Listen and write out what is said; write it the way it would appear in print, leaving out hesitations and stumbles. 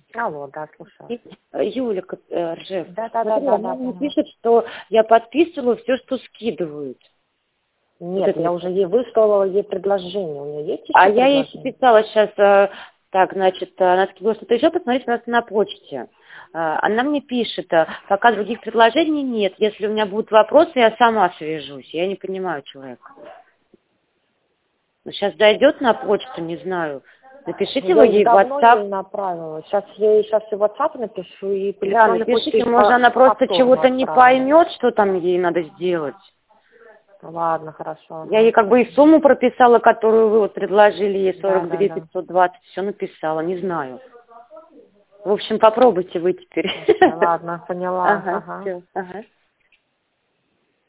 Алло, да, слушаю. Юля Ржев. Да, Она мне пишет, что я подписываю все, что скидывают. Нет, вот я уже ей выслала ей предложение. У нее есть еще я ей писала сейчас, так, значит, она сказала, что-то еще, посмотрите, у нас на почте. Она мне пишет, пока других предложений нет. Если у меня будут вопросы, я сама свяжусь. Я не понимаю человека. Сейчас дойдет на почту, не знаю. Напишите вы ей в WhatsApp. Ей направила. Сейчас я ей в WhatsApp напишу и по электронной почте. Может, она просто чего-то не поймет, что там ей надо сделать. Ладно, хорошо. Я ей как бы и сумму прописала, которую вы вот предложили, ей 42 520, все написала, не знаю. В общем, попробуйте вы теперь. Ладно, поняла. Ага.